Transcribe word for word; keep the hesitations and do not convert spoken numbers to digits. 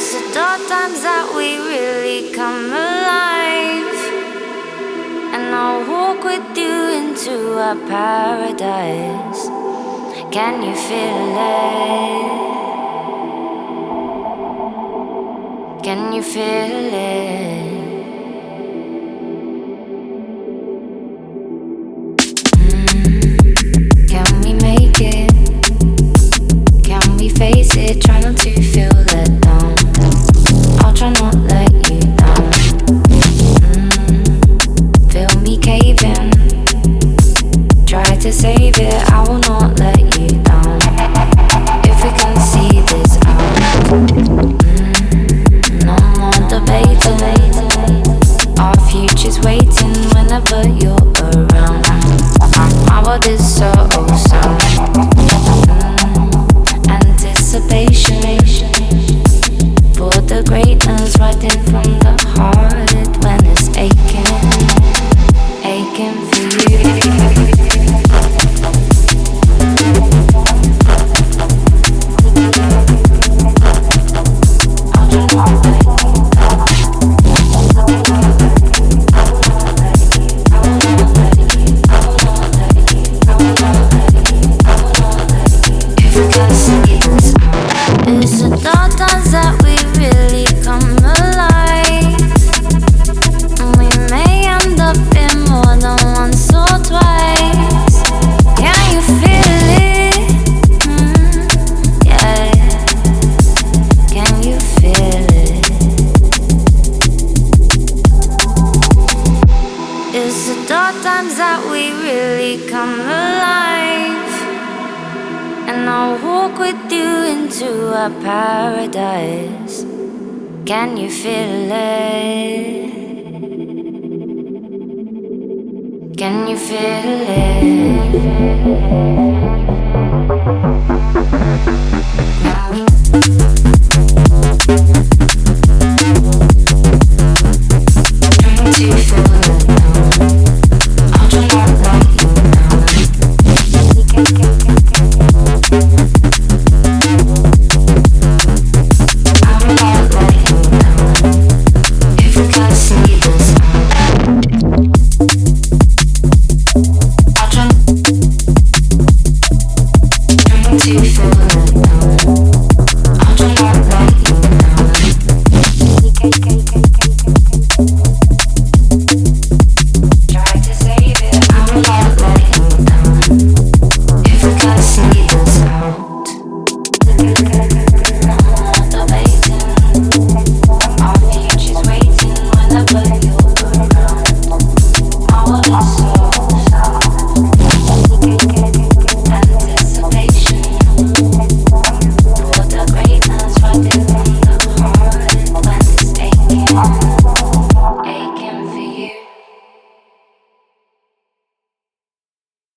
It's the dark times that we really come alive, and I'll walk with you into our paradise. Can you feel it? Can you feel it? Face it, try not to feel let down. I'll try not let you down. mm, Feel me caving. Try to save it, I will not let you down. If we can see this out, mm, no more debating. Our future's waiting whenever you're around. My world is so sound. For the greatness writing from the heart when it's aching, aching for you. It's the dark times that we really come alive, and we may end up in more than once or twice. Can you feel it? Mm, yeah. Can you feel it? It's the dark times that we really come alive, and I'll walk with you into a paradise. Can you feel it? Can you feel it? Trying to feel it now. I'll try not let you down. You feel